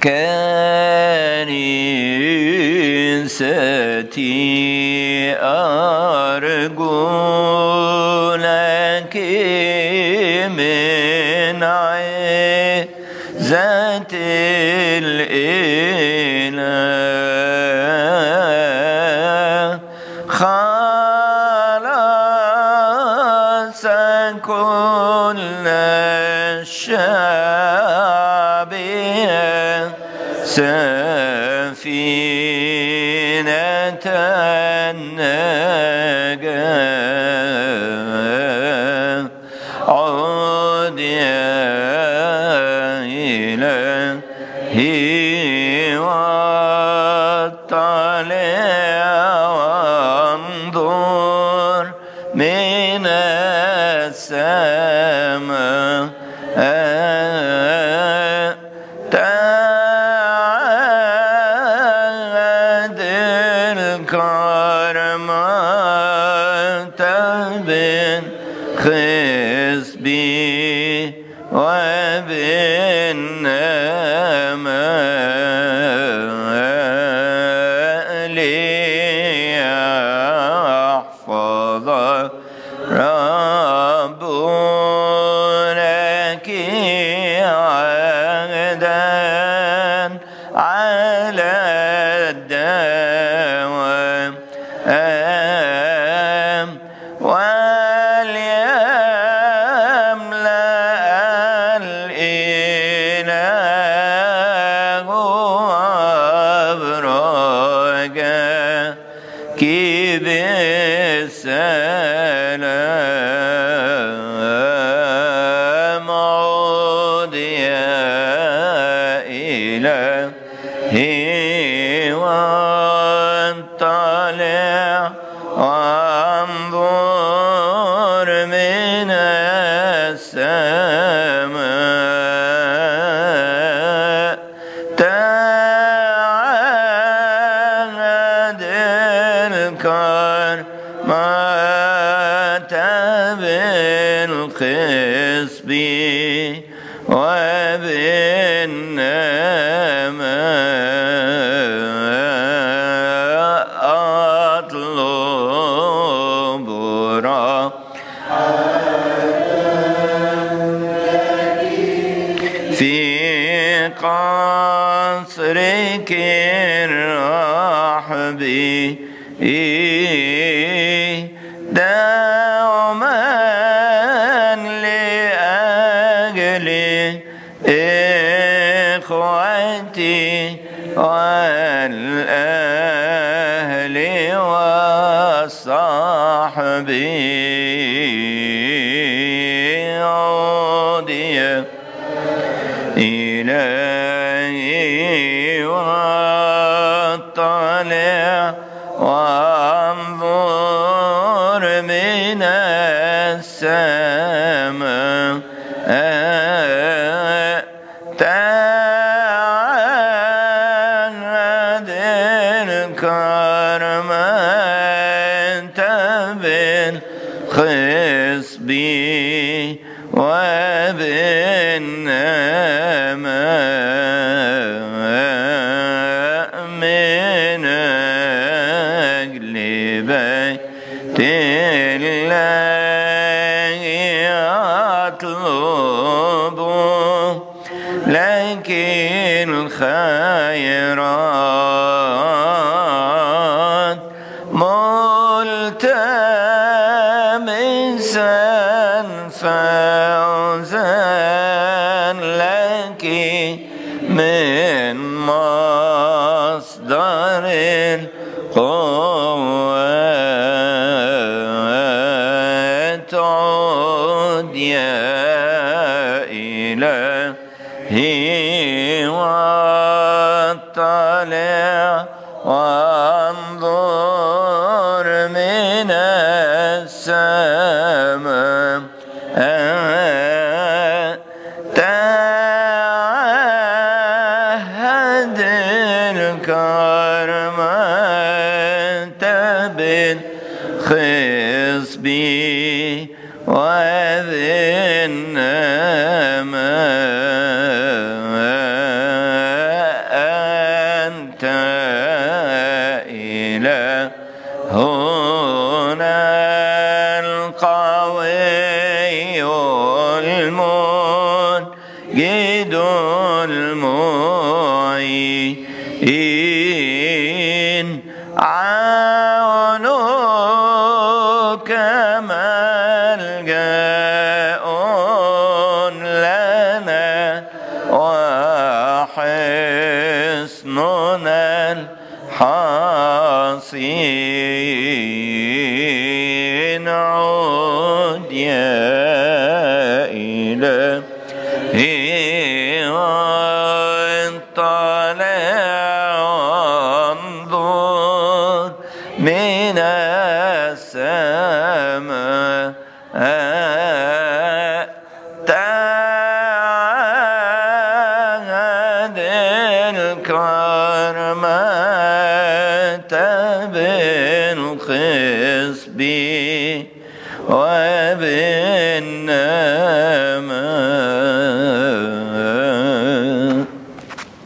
كنيستي أرجو لك من عزة الإله خلاص كل الشعب سفينة النجاة عد يا إلهي واطلع وانظر من السماء خصبي وبالنماء ليحفظ رب لك عهدا على الدوام بالسلام عود يا إلهي واطلع وانظر من السماء تعهد الكرمات بالقصب وبالنماء أطلب في قصرك الرحب دوما لأجل إخوتي والأهل والصحب عود يا إلهي واطلع وانظر من السماء تعهد الكرمات بالخصب وبالنماء من أجل بيت الله أطلب لك الخيرات ملتمسا فوزا لك من مصدر القوات عد يا إلهي واطلع وانظر من السماء تعهد الكرمات بالخصب وبالنماء جد المعين عونك ملجأ لنا وحصننا الحصين عد يا إلهي واطلع وانظر من السماء تعهد الكرمة بالخصب وبالنار